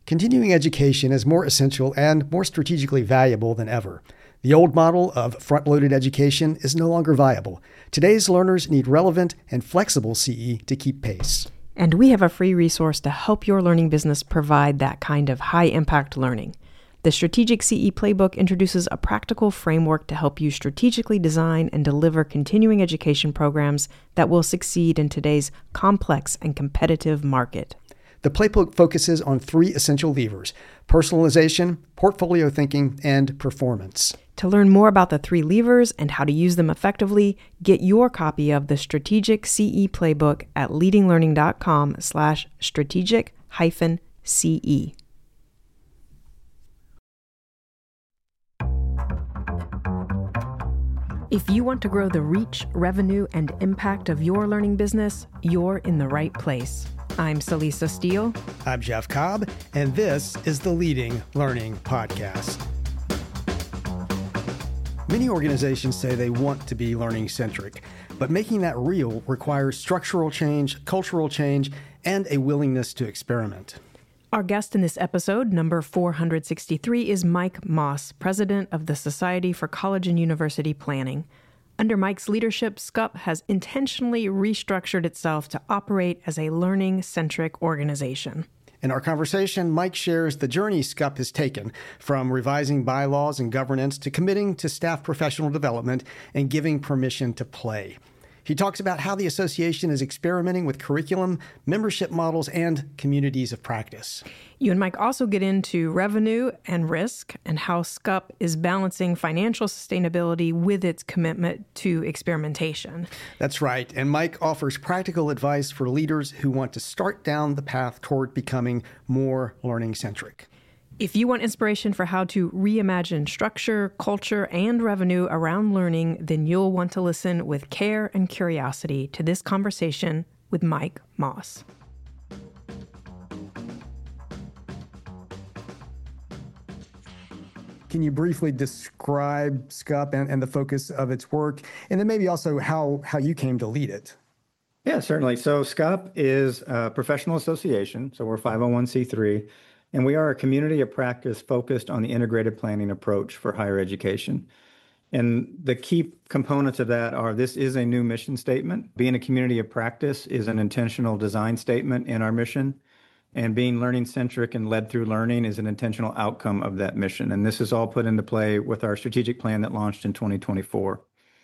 Continuing education is more essential and more strategically valuable than ever. The old model of front-loaded education is no longer viable. Today's learners need relevant and flexible CE to keep pace. And we have a free resource to help your learning business provide that kind of high-impact learning. The Strategic CE Playbook introduces a practical framework to help you strategically design and deliver continuing education programs that will succeed in today's complex and competitive market. The playbook focuses on 3 essential levers: personalization, portfolio thinking, and performance. To learn more about the 3 levers and how to use them effectively, get your copy of the Strategic CE Playbook at leadinglearning.com/strategic-CE. If you want to grow the reach, revenue, and impact of your learning business, you're in the right place. I'm Celisa Steele. I'm Jeff Cobb, and this is the Leading Learning Podcast. Many organizations say they want to be learning-centric, but making that real requires structural change, cultural change, and a willingness to experiment. Our guest in this episode, number 463, is Mike Moss, president of the Society for College and University Planning. Under Mike's leadership, SCUP has intentionally restructured itself to operate as a learning-centric organization. In our conversation, Mike shares the journey SCUP has taken, from revising bylaws and governance to committing to staff professional development and giving permission to play. He talks about how the association is experimenting with curriculum, membership models, and communities of practice. You and Mike also get into revenue and risk and how SCUP is balancing financial sustainability with its commitment to experimentation. That's right. And Mike offers practical advice for leaders who want to start down the path toward becoming more learning-centric. If you want inspiration for how to reimagine structure, culture, and revenue around learning, then you'll want to listen with care and curiosity to this conversation with Mike Moss. Can you briefly describe SCUP and the focus of its work, and then maybe also how you came to lead it? Yeah, certainly. So SCUP is a professional association, so we're 501c3. And we are a community of practice focused on the integrated planning approach for higher education. And the key components of that are, this is a new mission statement. Being a community of practice is an intentional design statement in our mission. And being learning-centric and led through learning is an intentional outcome of that mission. And this is all put into play with our strategic plan that launched in 2024.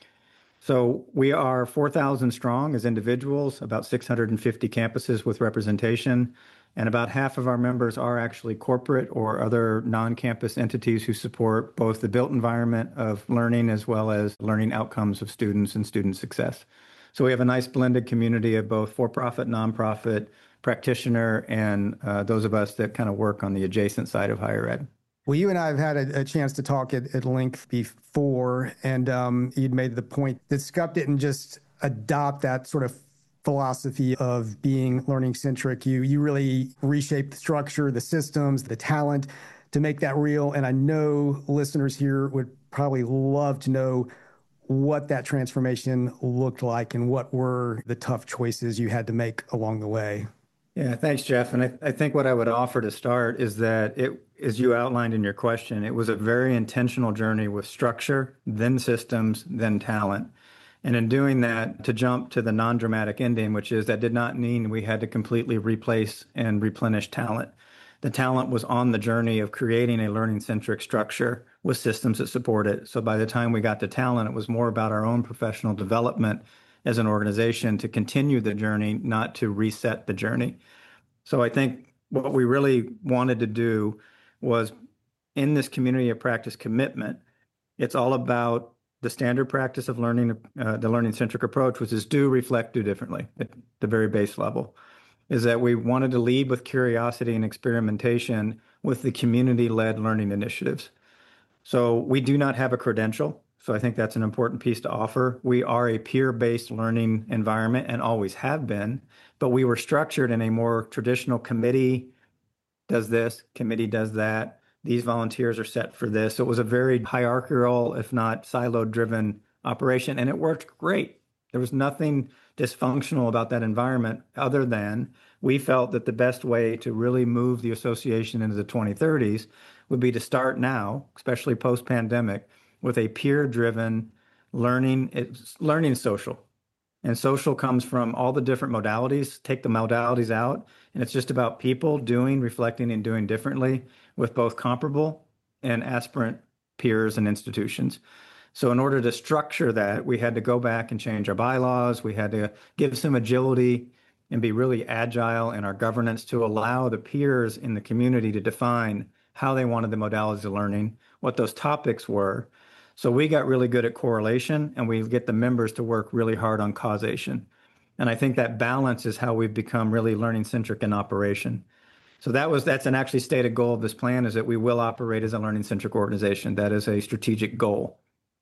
So we are 4,000 strong as individuals, about 650 campuses with representation. And about half of our members are actually corporate or other non-campus entities who support both the built environment of learning as well as learning outcomes of students and student success. So we have a nice blended community of both for-profit, nonprofit, practitioner, and those of us that kind of work on the adjacent side of higher ed. Well, you and I have had a chance to talk at length before, and you'd made the point that SCUP didn't just adopt that sort of philosophy of being learning-centric. You really reshaped the structure, the systems, the talent to make that real. And I know listeners here would probably love to know what that transformation looked like and what were the tough choices you had to make along the way. Yeah, thanks, Jeff. And I think what I would offer to start is that as you outlined in your question, it was a very intentional journey with structure, then systems, then talent. And in doing that, to jump to the non-dramatic ending, which is that did not mean we had to completely replace and replenish talent. The talent was on the journey of creating a learning-centric structure with systems that support it. So by the time we got to talent, it was more about our own professional development as an organization to continue the journey, not to reset the journey. So I think what we really wanted to do was, in this community of practice commitment, it's all about the standard practice of learning, the learning-centric approach, which is do, reflect, do differently at the very base level, is that we wanted to lead with curiosity and experimentation with the community-led learning initiatives. So we do not have a credential. So I think that's an important piece to offer. We are a peer-based learning environment and always have been, but we were structured in a more traditional committee does this, committee does that. These volunteers are set for this. So it was a very hierarchical, if not siloed driven operation. And it worked great. There was nothing dysfunctional about that environment other than we felt that the best way to really move the association into the 2030s would be to start now, especially post-pandemic, with a peer-driven learning. Learning is social. And social comes from all the different modalities. Take the modalities out, and it's just about people doing, reflecting, and doing differently with both comparable and aspirant peers and institutions. So in order to structure that, we had to go back and change our bylaws. We had to give some agility and be really agile in our governance to allow the peers in the community to define how they wanted the modalities of learning, what those topics were. So we got really good at correlation, and we get the members to work really hard on causation. And I think that balance is how we've become really learning centric in operation. So that's an actually stated goal of this plan, is that we will operate as a learning centric organization. That is a strategic goal.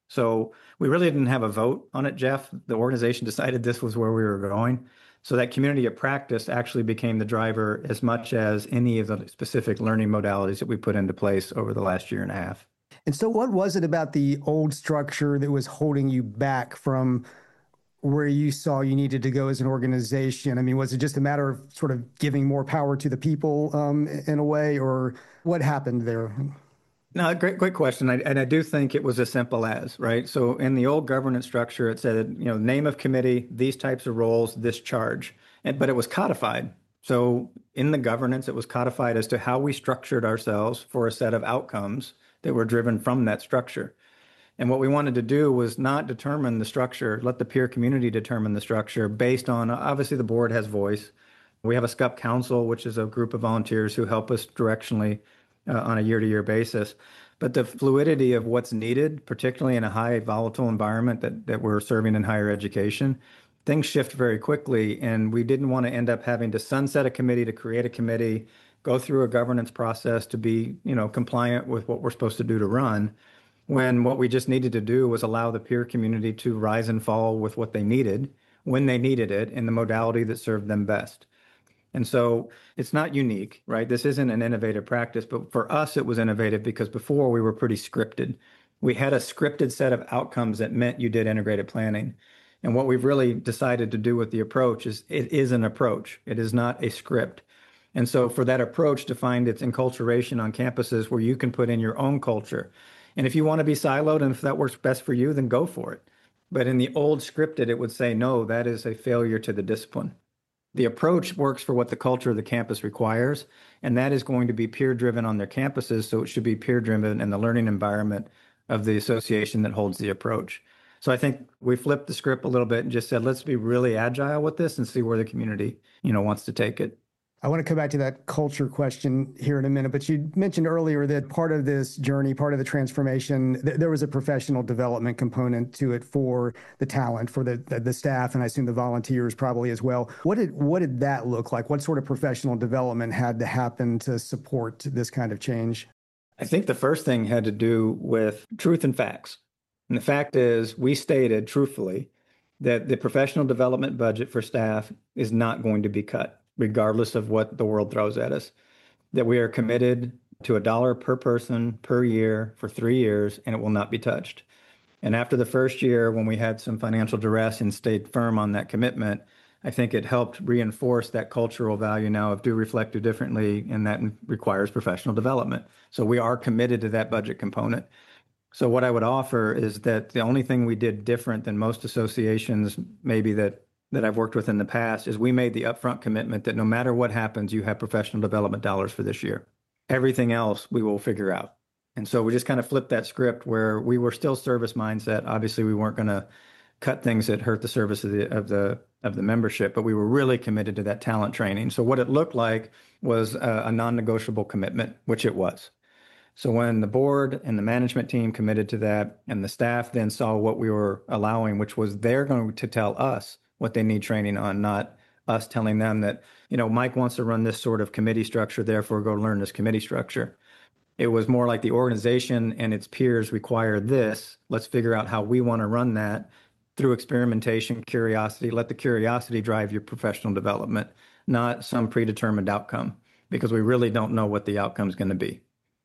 So we really didn't have a vote on it, Jeff. The organization decided this was where we were going. So that community of practice actually became the driver as much as any of the specific learning modalities that we put into place over the last year and a half. And so what was it about the old structure that was holding you back from where you saw you needed to go as an organization? I mean, was it just a matter of sort of giving more power to the people in a way, or what happened there? No, great question. And I do think it was as simple as, right? So in the old governance structure, it said, name of committee, these types of roles, this charge, but it was codified. So in the governance, it was codified as to how we structured ourselves for a set of outcomes that were driven from that structure. And what we wanted to do was not determine the structure, let the peer community determine the structure based on, obviously the board has voice. We have a SCUP council, which is a group of volunteers who help us directionally on a year-to-year basis. But the fluidity of what's needed, particularly in a high volatile environment that we're serving in higher education, things shift very quickly. And we didn't want to end up having to sunset a committee to create a committee, go through a governance process to be, compliant with what we're supposed to do to run, when what we just needed to do was allow the peer community to rise and fall with what they needed, when they needed it, in the modality that served them best. And so it's not unique, right? This isn't an innovative practice, but for us, it was innovative because before we were pretty scripted. We had a scripted set of outcomes that meant you did integrated planning. And what we've really decided to do with the approach is it is an approach. It is not a script. And so for that approach to find its enculturation on campuses where you can put in your own culture. And if you want to be siloed and if that works best for you, then go for it. But in the old scripted, it would say, no, that is a failure to the discipline. The approach works for what the culture of the campus requires, and that is going to be peer-driven on their campuses, so it should be peer-driven in the learning environment of the association that holds the approach. So I think we flipped the script a little bit and just said, let's be really agile with this and see where the community, wants to take it. I want to come back to that culture question here in a minute, but you mentioned earlier that part of this journey, part of the transformation, there was a professional development component to it for the talent, for the staff, and I assume the volunteers probably as well. What did that look like? What sort of professional development had to happen to support this kind of change? I think the first thing had to do with truth and facts. And the fact is, we stated truthfully that the professional development budget for staff is not going to be cut, regardless of what the world throws at us, that we are committed to $1 per person per year for 3 years, and it will not be touched. And after the first year, when we had some financial duress and stayed firm on that commitment, I think it helped reinforce that cultural value now of do, reflect, do differently, and that requires professional development. So we are committed to that budget component. So what I would offer is that the only thing we did different than most associations, maybe that I've worked with in the past, is we made the upfront commitment that no matter what happens, you have professional development dollars for this year. Everything else we will figure out. And so we just kind of flipped that script where we were still service mindset. Obviously, we weren't going to cut things that hurt the service of the membership, but we were really committed to that talent training. So what it looked like was a non-negotiable commitment, which it was. So when the board and the management team committed to that, and the staff then saw what we were allowing, which was they're going to tell us what they need training on, not us telling them that, Mike wants to run this sort of committee structure, therefore go learn this committee structure. It was more like the organization and its peers require this. Let's figure out how we want to run that through experimentation, curiosity. Let the curiosity drive your professional development, not some predetermined outcome, because we really don't know what the outcome is going to be.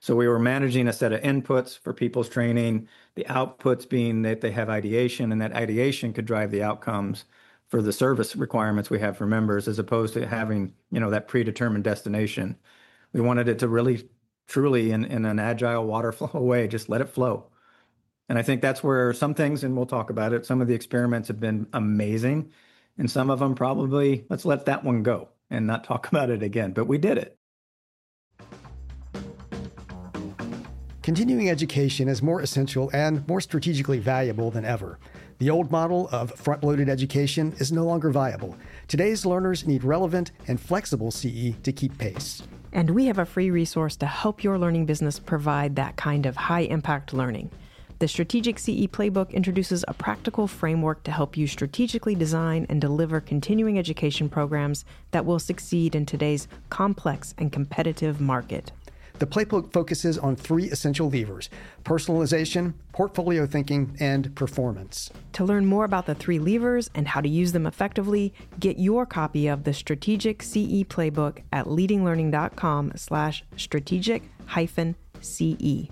So we were managing a set of inputs for people's training, the outputs being that they have ideation, and that ideation could drive the outcomes for the service requirements we have for members, as opposed to having, that predetermined destination. We wanted it to really, truly, in an agile water flow way, just let it flow. And I think that's where some things, and we'll talk about it, some of the experiments have been amazing, and some of them probably, let's let that one go and not talk about it again. But we did it. Continuing education is more essential and more strategically valuable than ever. The old model of front-loaded education is no longer viable. Today's learners need relevant and flexible CE to keep pace. And we have a free resource to help your learning business provide that kind of high-impact learning. The Strategic CE Playbook introduces a practical framework to help you strategically design and deliver continuing education programs that will succeed in today's complex and competitive market. The playbook focuses on 3 essential levers: personalization, portfolio thinking, and performance. To learn more about the 3 levers and how to use them effectively, get your copy of the Strategic CE Playbook at leadinglearning.com/strategic-CE.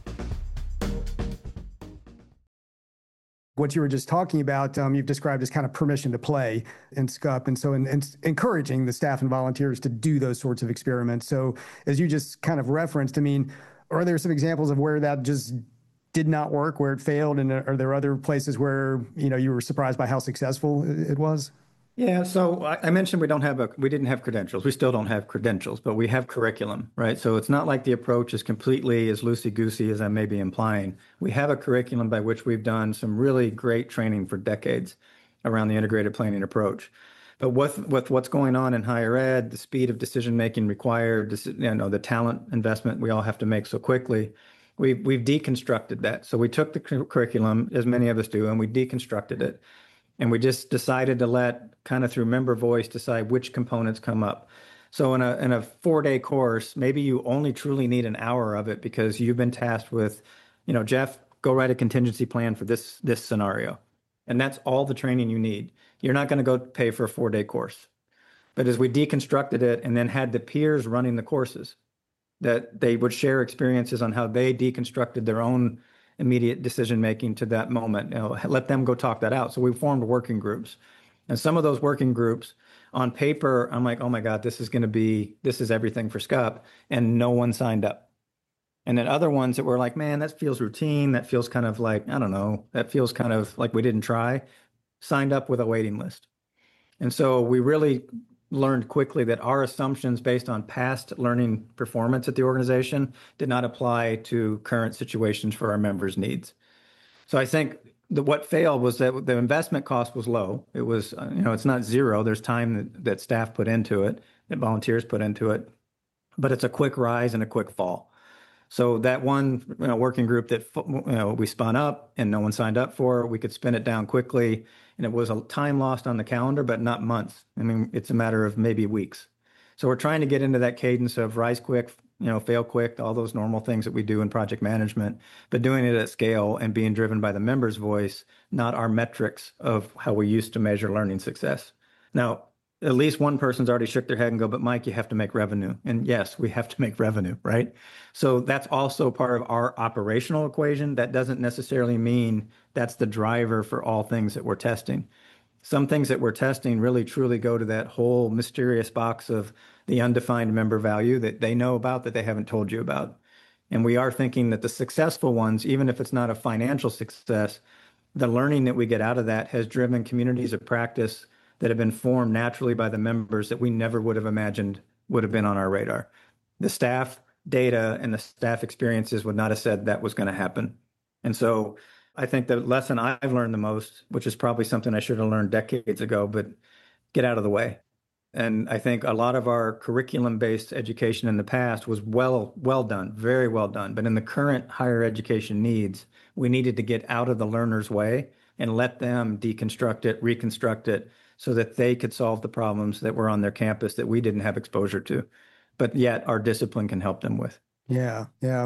What you were just talking about, you've described as kind of permission to play in SCUP. And so in encouraging the staff and volunteers to do those sorts of experiments. So as you just kind of referenced, are there some examples of where that just did not work, where it failed? And are there other places where, you were surprised by how successful it was? Yeah, so I mentioned we didn't have credentials. We still don't have credentials, but we have curriculum, right? So it's not like the approach is completely as loosey-goosey as I may be implying. We have a curriculum by which we've done some really great training for decades around the integrated planning approach. But with what's going on in higher ed, the speed of decision-making required, the talent investment we all have to make so quickly, we've deconstructed that. So we took the curriculum, as many of us do, and we deconstructed it. And we just decided to let, kind of through member voice, decide which components come up. So in a 4-day course, maybe you only truly need an hour of it because you've been tasked with, Jeff, go write a contingency plan for this scenario. And that's all the training you need. You're not going to go pay for a 4-day course. But as we deconstructed it and then had the peers running the courses, that they would share experiences on how they deconstructed their own immediate decision-making to that moment, let them go talk that out. So we formed working groups. And some of those working groups on paper, I'm like, oh my God, this is everything for SCUP. And no one signed up. And then other ones that were like, man, that feels routine. That feels kind of like, I don't know, that feels kind of like we didn't try, signed up with a waiting list. And so we really learned quickly that our assumptions based on past learning performance at the organization did not apply to current situations for our members' needs. So I think that what failed was that the investment cost was low. It was, it's not zero. There's time that staff put into it, that volunteers put into it, but it's a quick rise and a quick fall. So that one working group that we spun up and no one signed up for, we could spin it down quickly. And it was a time lost on the calendar, but not months. It's a matter of maybe weeks. So we're trying to get into that cadence of rise quick, fail quick, all those normal things that we do in project management, but doing it at scale and being driven by the member's voice, not our metrics of how we used to measure learning success. Now, at least one person's already shook their head and go, but Mike, you have to make revenue. And yes, we have to make revenue, right? So that's also part of our operational equation. That doesn't necessarily mean that's the driver for all things that we're testing. Some things that we're testing really truly go to that whole mysterious box of the undefined member value that they know about that they haven't told you about. And we are thinking that the successful ones, even if it's not a financial success, the learning that we get out of that has driven communities of practice that have been formed naturally by the members that we never would have imagined would have been on our radar. The staff data and the staff experiences would not have said that was going to happen. And so I think the lesson I've learned the most, which is probably something I should have learned decades ago, but get out of the way. And I think a lot of our curriculum-based education in the past was well done, very well done. But in the current higher education needs, we needed to get out of the learner's way and let them deconstruct it, reconstruct it, so that they could solve the problems that were on their campus that we didn't have exposure to, but yet our discipline can help them with. Yeah.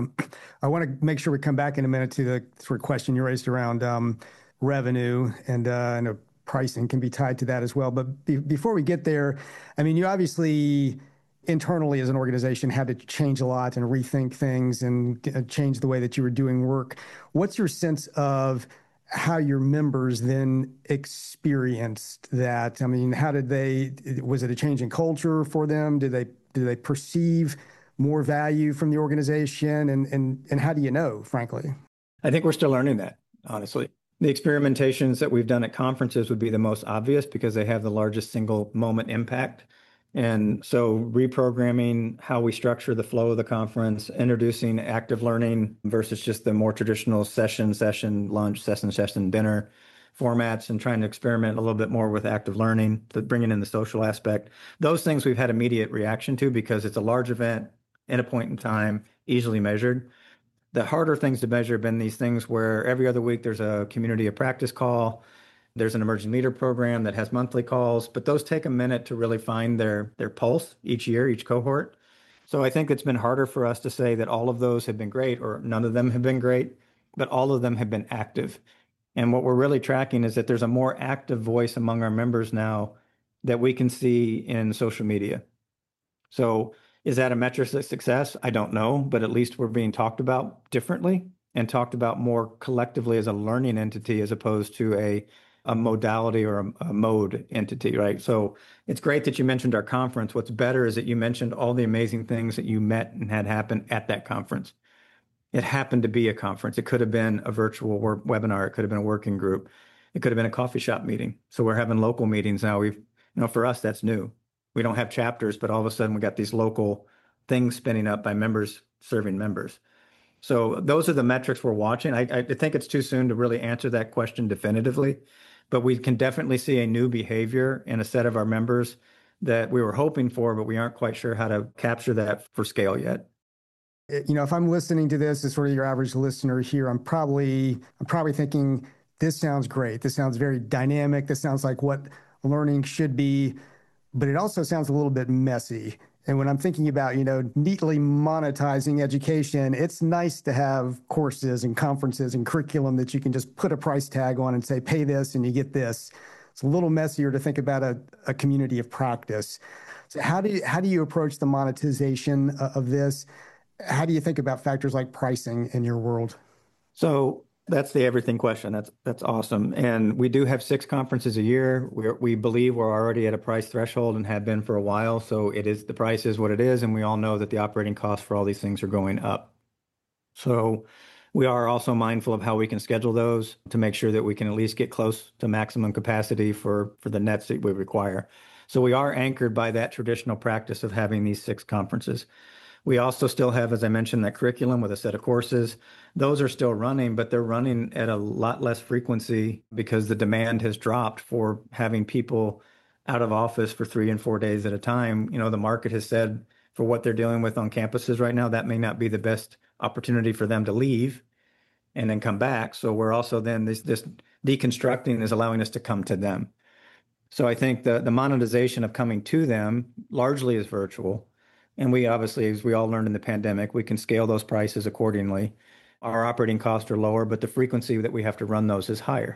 I want to make sure we come back in a minute to the sort of question you raised around revenue, and I know pricing can be tied to that as well. But before we get there, you obviously internally as an organization had to change a lot and rethink things and change the way that you were doing work. What's your sense of how your members then experienced that? I mean, was it a change in culture for them? Did they perceive more value from the organization? And how do you know, frankly? I think we're still learning that, honestly. The experimentations that we've done at conferences would be the most obvious because they have the largest single moment impact. And so reprogramming how we structure the flow of the conference, introducing active learning versus just the more traditional session, lunch, session, dinner formats, and trying to experiment a little bit more with active learning, bringing in the social aspect. Those things we've had immediate reaction to because it's a large event at a point in time, easily measured. The harder things to measure have been these things where every other week there's a community of practice call. There's an emerging leader program that has monthly calls, but those take a minute to really find their pulse each year, each cohort. So I think it's been harder for us to say that all of those have been great or none of them have been great, but all of them have been active. And what we're really tracking is that there's a more active voice among our members now that we can see in social media. So is that a metric of success? I don't know, but at least we're being talked about differently and talked about more collectively as a learning entity as opposed to a modality or a mode entity, right? So it's great that you mentioned our conference. What's better is that you mentioned all the amazing things that you met and had happen at that conference. It happened to be a conference. It could have been a virtual webinar. It could have been a working group. It could have been a coffee shop meeting. So we're having local meetings now. For us, that's new. We don't have chapters, but all of a sudden we got these local things spinning up by members serving members. So those are the metrics we're watching. I think it's too soon to really answer that question definitively, but we can definitely see a new behavior in a set of our members that we were hoping for, but we aren't quite sure how to capture that for scale yet. If I'm listening to this as sort of your average listener here, I'm probably thinking, this sounds great. This sounds very dynamic. This sounds like what learning should be, but it also sounds a little bit messy. And when I'm thinking about, neatly monetizing education, it's nice to have courses and conferences and curriculum that you can just put a price tag on and say, pay this and you get this. It's a little messier to think about a community of practice. So how do you approach the monetization of this? How do you think about factors like pricing in your world? So that's the everything question. That's awesome. And we do have 6 conferences a year. We believe we're already at a price threshold and have been for a while. So the price is what it is. And we all know that the operating costs for all these things are going up. So we are also mindful of how we can schedule those to make sure that we can at least get close to maximum capacity for the nets that we require. So we are anchored by that traditional practice of having these 6 conferences. We also still have, as I mentioned, that curriculum with a set of courses. Those are still running, but they're running at a lot less frequency because the demand has dropped for having people out of office for 3 and 4 days at a time. The market has said for what they're dealing with on campuses right now, that may not be the best opportunity for them to leave and then come back. So we're also then this deconstructing is allowing us to come to them. So I think the monetization of coming to them largely is virtual. And we obviously, as we all learned in the pandemic, we can scale those prices accordingly. Our operating costs are lower, but the frequency that we have to run those is higher.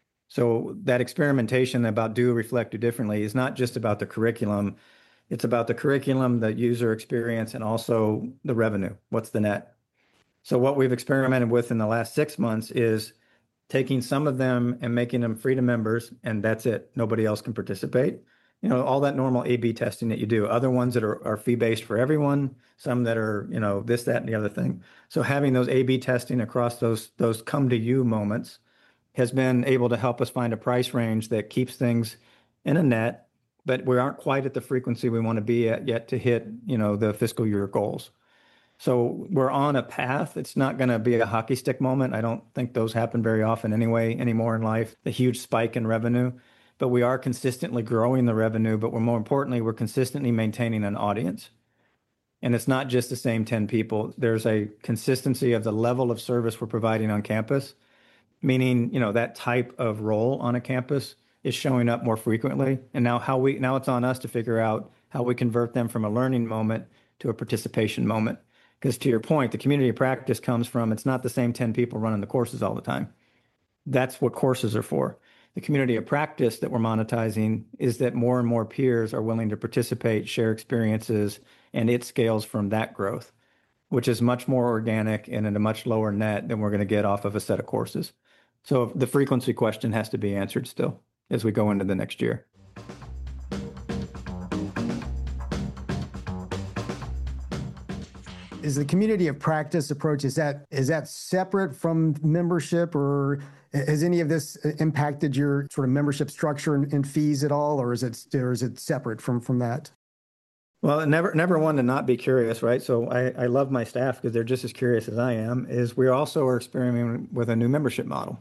So that experimentation about do, reflect, do differently is not just about the curriculum. It's about the curriculum, the user experience, and also the revenue. What's the net? So what we've experimented with in the last 6 months is taking some of them and making them free to members, and that's it. Nobody else can participate. All that normal A/B testing that you do. Other ones that are fee-based for everyone, some that are, this, that, and the other thing. So having those A/B testing across those come to you moments has been able to help us find a price range that keeps things in a net, but we aren't quite at the frequency we want to be at yet to hit, the fiscal year goals. So we're on a path. It's not going to be a hockey stick moment. I don't think those happen very often anymore in life, the huge spike in revenue. But we are consistently growing the revenue, but more importantly, we're consistently maintaining an audience. And it's not just the same 10 people. There's a consistency of the level of service we're providing on campus, meaning, that type of role on a campus is showing up more frequently. And now it's on us to figure out how we convert them from a learning moment to a participation moment. Because to your point, the community of practice comes from, it's not the same 10 people running the courses all the time. That's what courses are for. The community of practice that we're monetizing is that more and more peers are willing to participate, share experiences, and it scales from that growth, which is much more organic and at a much lower net than we're going to get off of a set of courses. So the frequency question has to be answered still as we go into the next year. Is the community of practice approach, is that separate from membership, or has any of this impacted your sort of membership structure and fees at all, or is it separate from that? Well, never one to not be curious, right? So I love my staff because they're just as curious as I am, is we also are experimenting with a new membership model.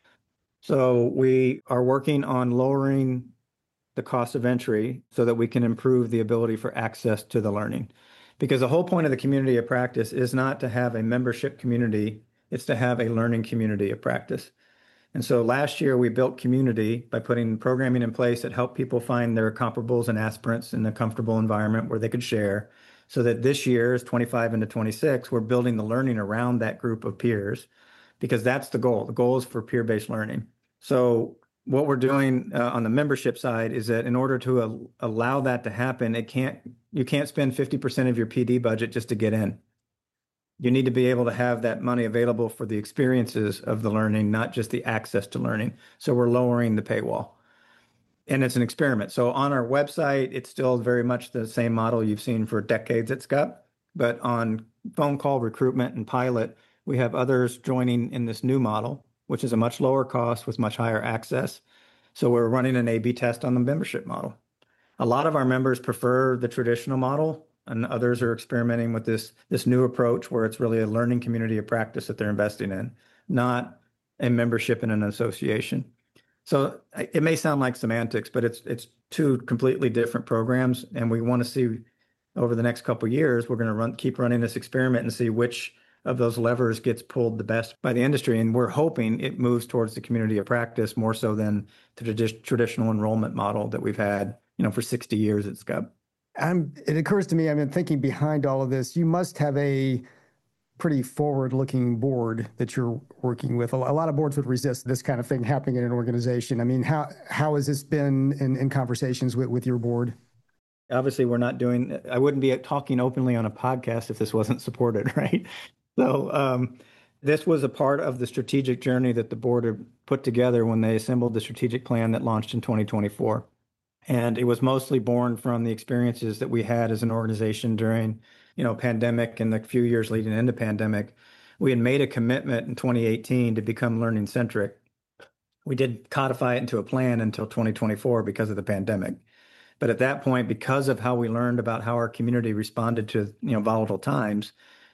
So we are working on lowering the cost of entry so that we can improve the ability for access to the learning. Because the whole point of the community of practice is not to have a membership community, it's to have a learning community of practice. And so last year we built community by putting programming in place that helped people find their comparables and aspirants in a comfortable environment where they could share. So that this year, is 25 into 26, we're building the learning around that group of peers, because that's the goal. The goal is for peer-based learning. So what we're doing on the membership side is that in order to allow that to happen, you can't spend 50% of your PD budget just to get in. You need to be able to have that money available for the experiences of the learning, not just the access to learning. So we're lowering the paywall. And it's an experiment. So on our website, it's still very much the same model you've seen for decades at SCUP. But on phone call recruitment and pilot, we have others joining in this new model, which is a much lower cost with much higher access. So we're running an A/B test on the membership model. A lot of our members prefer the traditional model, and others are experimenting with this new approach where it's really a learning community of practice that they're investing in, not a membership in an association. So it may sound like semantics, but it's two completely different programs, and we want to see over the next couple of years, we're going to keep running this experiment and see which of those levers gets pulled the best by the industry. And we're hoping it moves towards the community of practice more so than the traditional enrollment model that we've had, for 60 years at SCUP. It occurs to me, I've been thinking behind all of this, you must have a pretty forward-looking board that you're working with. A lot of boards would resist this kind of thing happening in an organization. I mean, how has this been in conversations with your board? Obviously, I wouldn't be talking openly on a podcast if this wasn't supported, right? So this was a part of the strategic journey that the board had put together when they assembled the strategic plan that launched in 2024. And it was mostly born from the experiences that we had as an organization during, pandemic and the few years leading into pandemic. We had made a commitment in 2018 to become learning centric. We did codify it into a plan until 2024 because of the pandemic. But at that point, because of how we learned about how our community responded to, volatile times,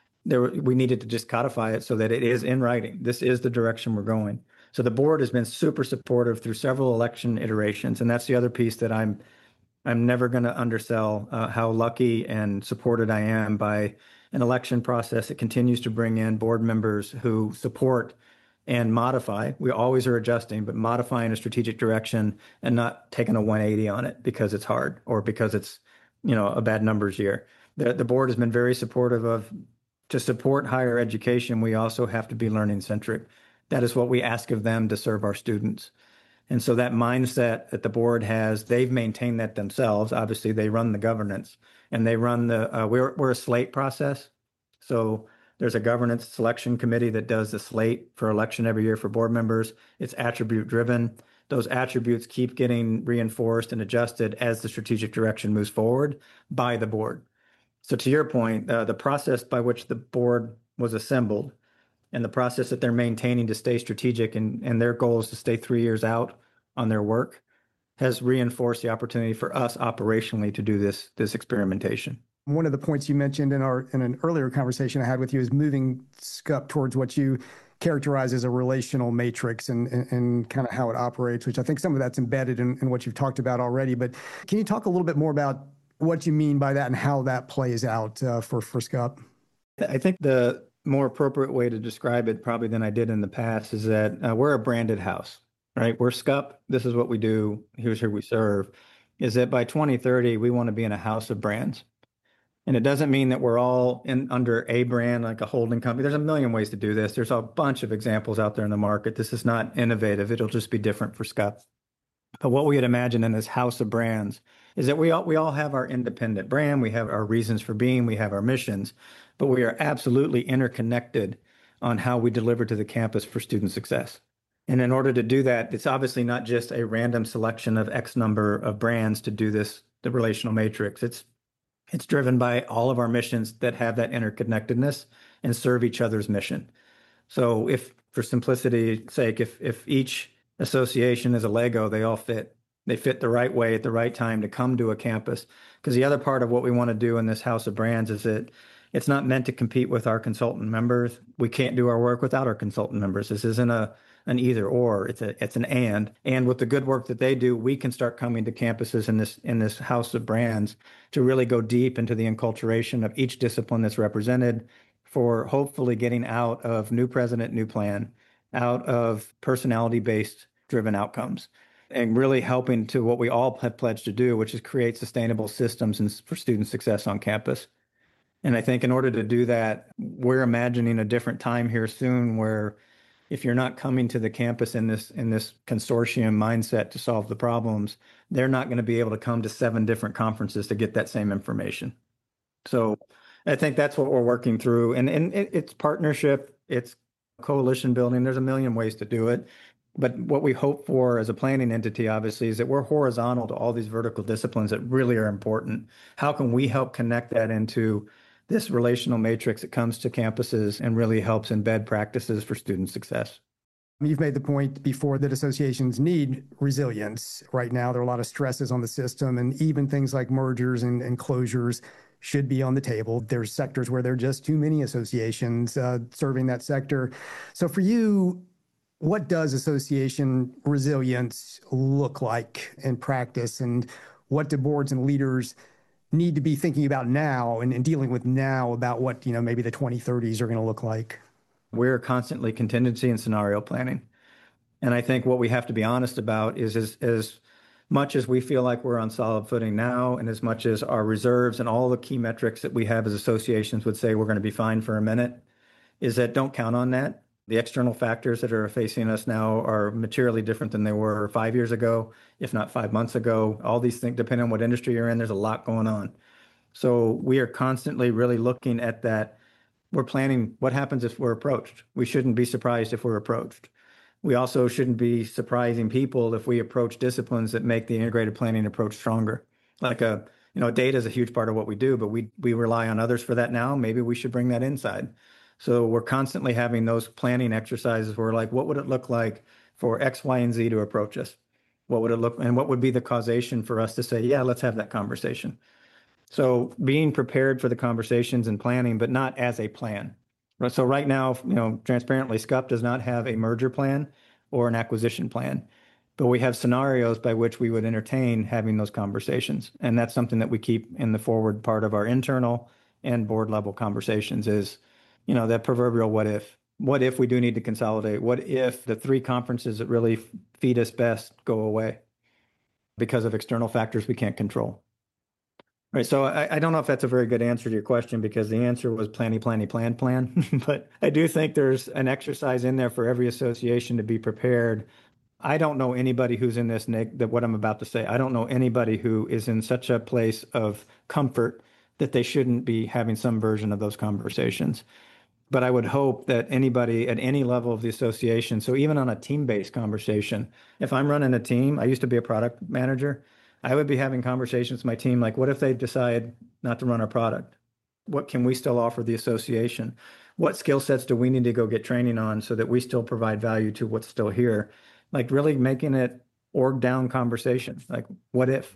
we needed to just codify it so that it is in writing. This is the direction we're going. So the board has been super supportive through several election iterations, and that's the other piece that I'm never going to undersell how lucky and supported I am by an election process that continues to bring in board members who support and modify. We always are adjusting, but modifying a strategic direction and not taking a 180 on it because it's hard or because it's a bad numbers year. The board has been very supportive of. To support higher education, we also have to be learning centric. That is what we ask of them to serve our students. And so that mindset that the board has, they've maintained that themselves. Obviously, they run the governance and they run we're a slate process. So there's a governance selection committee that does the slate for election every year for board members. It's attribute driven. Those attributes keep getting reinforced and adjusted as the strategic direction moves forward by the board. So to your point, the process by which the board was assembled and the process that they're maintaining to stay strategic and their goal is to stay 3 years out on their work has reinforced the opportunity for us operationally to do this experimentation. One of the points you mentioned in an earlier conversation I had with you is moving SCUP towards what you characterize as a relational matrix and kind of how it operates, which I think some of that's embedded in what you've talked about already. But can you talk a little bit more about what you mean by that and how that plays out for SCUP? I think the more appropriate way to describe it probably than I did in the past is that we're a branded house, right? We're SCUP. This is what we do. Here's who we serve. Is that by 2030, we want to be in a house of brands. And it doesn't mean that we're all under a brand, like a holding company. There's a million ways to do this. There's a bunch of examples out there in the market. This is not innovative. It'll just be different for SCUP. But what we had imagined in this house of brands is that we all have our independent brand, we have our reasons for being, we have our missions, but we are absolutely interconnected on how we deliver to the campus for student success. And in order to do that, it's obviously not just a random selection of X number of brands to do this, the relational matrix. It's driven by all of our missions that have that interconnectedness and serve each other's mission. So if, for simplicity's sake, if each association is a Lego, they all fit. They fit the right way at the right time to come to a campus. Because the other part of what we want to do in this house of brands is that it's not meant to compete with our consultant members. We can't do our work without our consultant members. This isn't an either or. It's an and. And with the good work that they do, we can start coming to campuses in this house of brands to really go deep into the enculturation of each discipline that's represented, for hopefully getting out of new president, new plan, out of personality-based driven outcomes, and really helping to what we all have pledged to do, which is create sustainable systems for student success on campus. And I think in order to do that, we're imagining a different time here soon where if you're not coming to the campus in this consortium mindset to solve the problems, they're not going to be able to come to 7 different conferences to get that same information. So I think that's what we're working through. And it's partnership, it's coalition building. There's a million ways to do it. But what we hope for as a planning entity, obviously, is that we're horizontal to all these vertical disciplines that really are important. How can we help connect that into this relational matrix that comes to campuses and really helps embed practices for student success? You've made the point before that associations need resilience. Right now, there are a lot of stresses on the system, and even things like mergers and closures should be on the table. There's sectors where there are just too many associations serving that sector. So for you, what does association resilience look like in practice, and what do boards and leaders need to be thinking about now and dealing with now about what, maybe the 2030s are going to look like? We're constantly contingency and scenario planning. And I think what we have to be honest about is as much as we feel like we're on solid footing now, and as much as our reserves and all the key metrics that we have as associations would say we're going to be fine for a minute, is that don't count on that. The external factors that are facing us now are materially different than they were 5 years ago, if not 5 months ago. All these things, depending on what industry you're in, there's a lot going on. So we are constantly really looking at that. We're planning what happens if we're approached. We shouldn't be surprised if we're approached. We also shouldn't be surprising people if we approach disciplines that make the integrated planning approach stronger. Like data is a huge part of what we do, but we rely on others for that now. Maybe we should bring that inside. So we're constantly having those planning exercises where, like, what would it look like for X, Y, and Z to approach us? What would it look, and what would be the causation for us to say, yeah, let's have that conversation? So being prepared for the conversations and planning, but not as a plan. So right now, transparently, SCUP does not have a merger plan or an acquisition plan, but we have scenarios by which we would entertain having those conversations. And that's something that we keep in the forward part of our internal and board level conversations is, that proverbial what if. What if we do need to consolidate? What if the 3 conferences that really feed us best go away because of external factors we can't control? Right. So I don't know if that's a very good answer to your question, because the answer was plan. But I do think there's an exercise in there for every association to be prepared. I don't know anybody who's in this, Nick, that what I'm about to say, I don't know anybody who is in such a place of comfort that they shouldn't be having some version of those conversations. But I would hope that anybody at any level of the association, so even on a team-based conversation, if I'm running a team, I used to be a product manager, I would be having conversations with my team like, what if they decide not to run our product? What can we still offer the association? What skill sets do we need to go get training on so that we still provide value to what's still here? Like really making it org down conversation. Like, what if?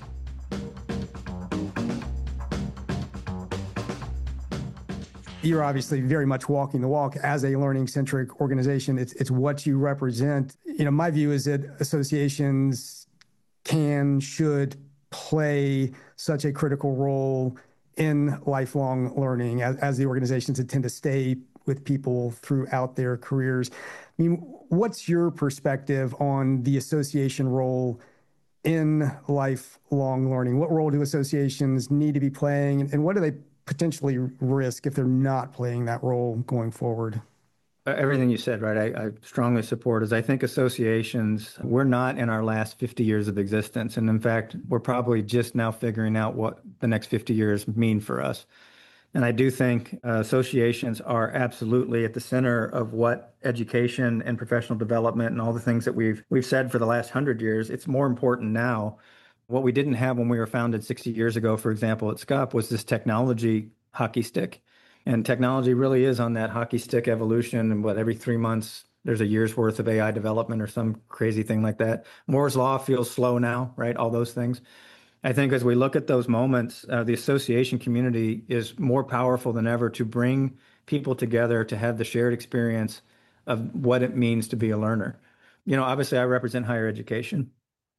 You're obviously very much walking the walk as a learning-centric organization. It's what you represent. My view is that associations should play such a critical role in lifelong learning as the organizations that tend to stay with people throughout their careers. I mean, what's your perspective on the association role in lifelong learning? What role do associations need to be playing, and what do they potentially risk if they're not playing that role going forward? Everything you said, right? I strongly support is I think associations, we're not in our last 50 years of existence. And in fact, we're probably just now figuring out what the next 50 years mean for us. And I do think associations are absolutely at the center of what education and professional development and all the things that we've said for the last 100 years. It's more important now. What we didn't have when we were founded 60 years ago, for example, at SCUP, was this technology hockey stick. And technology really is on that hockey stick evolution. And what, every 3 months, there's a year's worth of AI development or some crazy thing like that. Moore's Law feels slow now, right? All those things. I think as we look at those moments, the association community is more powerful than ever to bring people together to have the shared experience of what it means to be a learner. Obviously, I represent higher education.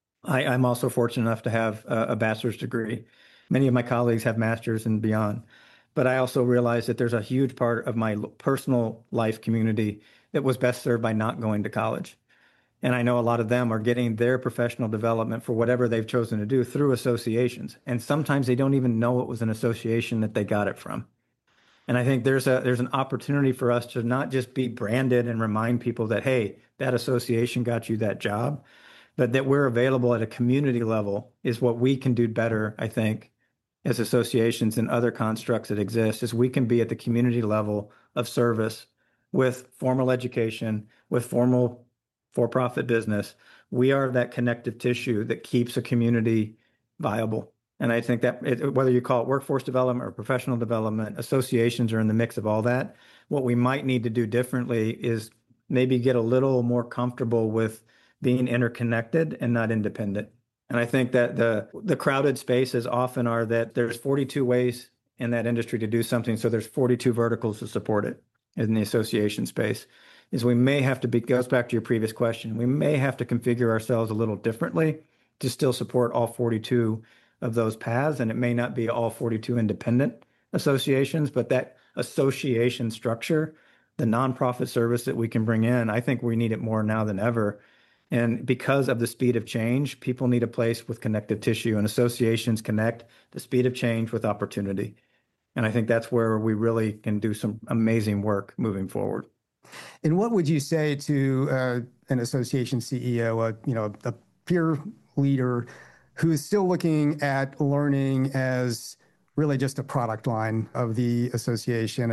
I'm also fortunate enough to have a bachelor's degree. Many of my colleagues have masters and beyond. But I also realize that there's a huge part of my personal life community that was best served by not going to college. And I know a lot of them are getting their professional development for whatever they've chosen to do through associations. And sometimes they don't even know it was an association that they got it from. And I think there's an opportunity for us to not just be branded and remind people that, hey, that association got you that job, but that we're available at a community level is what we can do better, I think, as associations and other constructs that exist, is we can be at the community level of service with formal education, with formal for-profit business. We are that connective tissue that keeps a community viable. And I think that whether you call it workforce development or professional development, associations are in the mix of all that. What we might need to do differently is maybe get a little more comfortable with being interconnected and not independent. And I think that the crowded spaces often are that there's 42 ways in that industry to do something. So there's 42 verticals to support it in the association space. Is we may have to goes back to your previous question. We may have to configure ourselves a little differently to still support all 42 of those paths. And it may not be all 42 independent associations, but that association structure, the nonprofit service that we can bring in, I think we need it more now than ever. And because of the speed of change, people need a place with connective tissue, and associations connect the speed of change with opportunity. And I think that's where we really can do some amazing work moving forward. And what would you say to an association CEO, a peer leader who is still looking at learning as really just a product line of the association,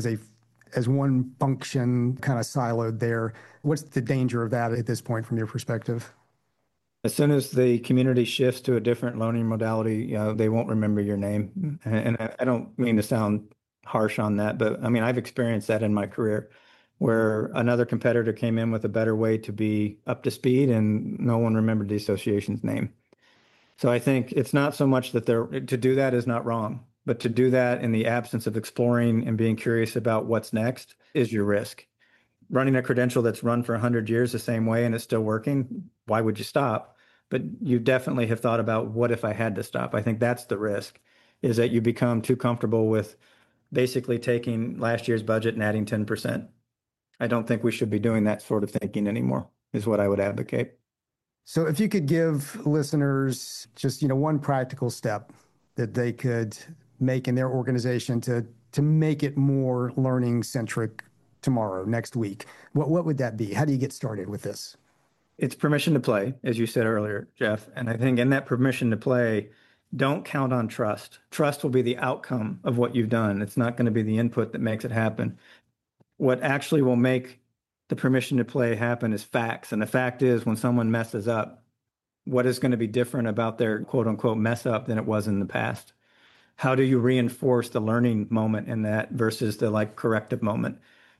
as one function kind of siloed there? What's the danger of that at this point from your perspective? As soon as the community shifts to a different learning modality, they won't remember your name. And I don't mean to sound harsh on that, but I mean, I've experienced that in my career where another competitor came in with a better way to be up to speed and no one remembered the association's name. So I think it's not so much that to do that is not wrong, but to do that in the absence of exploring and being curious about what's next is your risk. Running a credential that's run for 100 years the same way and it's still working, why would you stop? But you definitely have thought about, what if I had to stop? I think that's the risk, is that you become too comfortable with basically taking last year's budget and adding 10%. I don't think we should be doing that sort of thinking anymore, is what I would advocate. So if you could give listeners just, one practical step that they could make in their organization to make it more learning centric tomorrow, next week, what would that be? How do you get started with this? It's permission to play, as you said earlier, Jeff. And I think in that permission to play, don't count on trust. Trust will be the outcome of what you've done. It's not going to be the input that makes it happen. What actually will make the permission to play happen is facts. And the fact is, when someone messes up, what is going to be different about their quote unquote mess up than it was in the past? How do you reinforce the learning moment in that versus the corrective moment?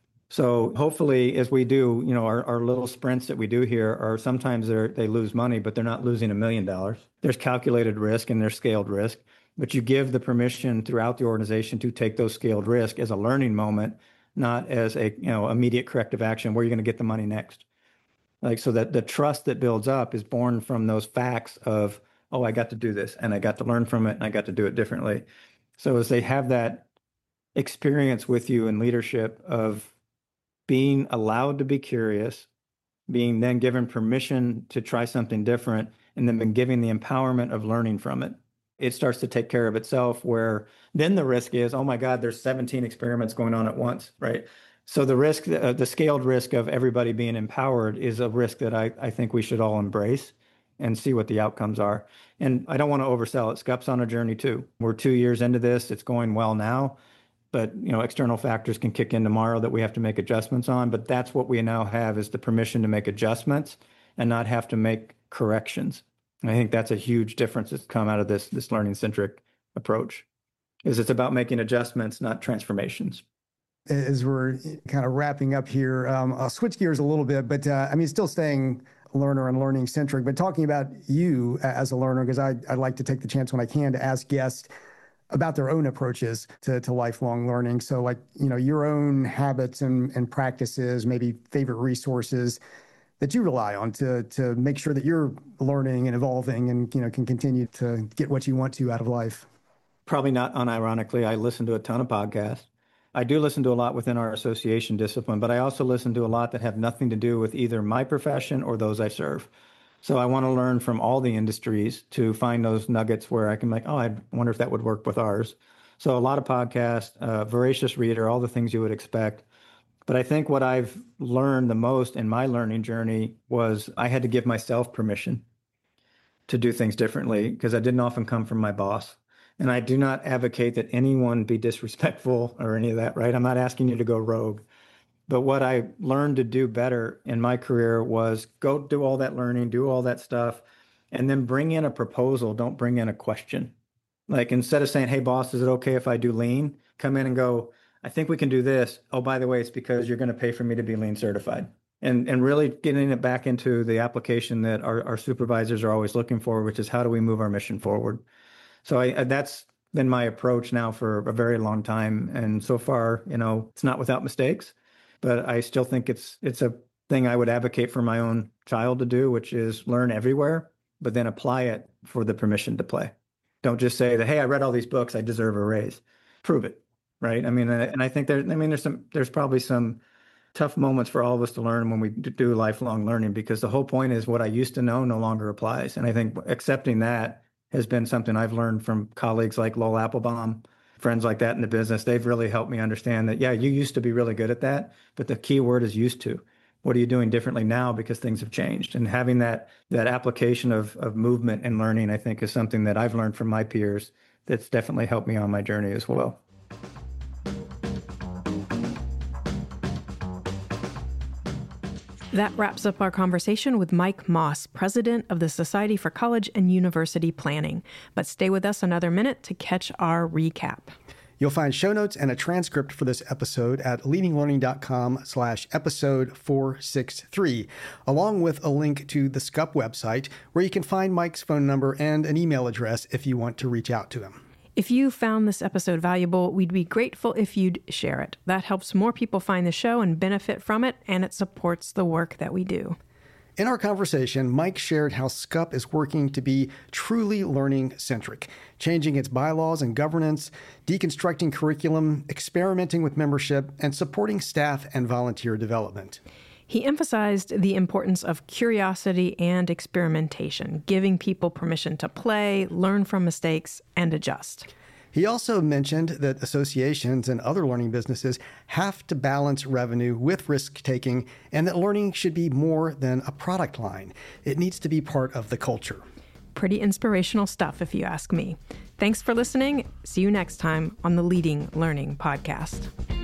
So hopefully, as we do, our little sprints that we do here are sometimes they lose money, but they're not losing $1 million. There's calculated risk and there's scaled risk, but you give the permission throughout the organization to take those scaled risk as a learning moment, not as a immediate corrective action where you're going to get the money next. So that the trust that builds up is born from those facts of, oh, I got to do this and I got to learn from it and I got to do it differently. So as they have that experience with you in leadership of being allowed to be curious, being then given permission to try something different, and then been given the empowerment of learning from it, it starts to take care of itself, where then the risk is, oh my God, there's 17 experiments going on at once, right? So the scaled risk of everybody being empowered is a risk that I think we should all embrace and see what the outcomes are. And I don't want to oversell it. SCUP's on a journey too. We're 2 years into this. It's going well now, but external factors can kick in tomorrow that we have to make adjustments on. But that's what we now have, is the permission to make adjustments and not have to make corrections. And I think that's a huge difference that's come out of this learning-centric approach, is it's about making adjustments, not transformations. As we're kind of wrapping up here, I'll switch gears a little bit, but still staying learner and learning centric, but talking about you as a learner, because I like to take the chance when I can to ask guests about their own approaches to lifelong learning. So your own habits and practices, maybe favorite resources that you rely on to make sure that you're learning and evolving and can continue to get what you want to out of life. Probably not unironically, I listen to a ton of podcasts. I do listen to a lot within our association discipline, but I also listen to a lot that have nothing to do with either my profession or those I serve. So I want to learn from all the industries to find those nuggets where I can I wonder if that would work with ours. So a lot of podcasts, voracious reader, all the things you would expect. But I think what I've learned the most in my learning journey was I had to give myself permission to do things differently, because I didn't often come from my boss. And I do not advocate that anyone be disrespectful or any of that, right? I'm not asking you to go rogue. But what I learned to do better in my career was go do all that learning, do all that stuff, and then bring in a proposal. Don't bring in a question. Like, instead of saying, hey, boss, is it okay if I do lean? Come in and go, I think we can do this. Oh, by the way, it's because you're going to pay for me to be lean certified. And really getting it back into the application that our supervisors are always looking for, which is how do we move our mission forward? So that's been my approach now for a very long time. And so far, it's not without mistakes, but I still think it's a thing I would advocate for my own child to do, which is learn everywhere, but then apply it for the permission to play. Don't just say that, hey, I read all these books, I deserve a raise. Prove it, right? And I think there's probably some tough moments for all of us to learn when we do lifelong learning, because the whole point is what I used to know no longer applies. And I think accepting that has been something I've learned from colleagues like Lowell Applebaum, friends like that in the business. They've really helped me understand that, yeah, you used to be really good at that, but the key word is used to. What are you doing differently now because things have changed? And having that application of movement and learning, I think, is something that I've learned from my peers that's definitely helped me on my journey as well. That wraps up our conversation with Mike Moss, president of the Society for College and University Planning. But stay with us another minute to catch our recap. You'll find show notes and a transcript for this episode at leadinglearning.com/episode 463, along with a link to the SCUP website, where you can find Mike's phone number and an email address if you want to reach out to him. If you found this episode valuable, we'd be grateful if you'd share it. That helps more people find the show and benefit from it, and it supports the work that we do. In our conversation, Mike shared how SCUP is working to be truly learning-centric, changing its bylaws and governance, deconstructing curriculum, experimenting with membership, and supporting staff and volunteer development. He emphasized the importance of curiosity and experimentation, giving people permission to play, learn from mistakes, and adjust. He also mentioned that associations and other learning businesses have to balance revenue with risk-taking, and that learning should be more than a product line. It needs to be part of the culture. Pretty inspirational stuff, if you ask me. Thanks for listening. See you next time on the Leading Learning Podcast.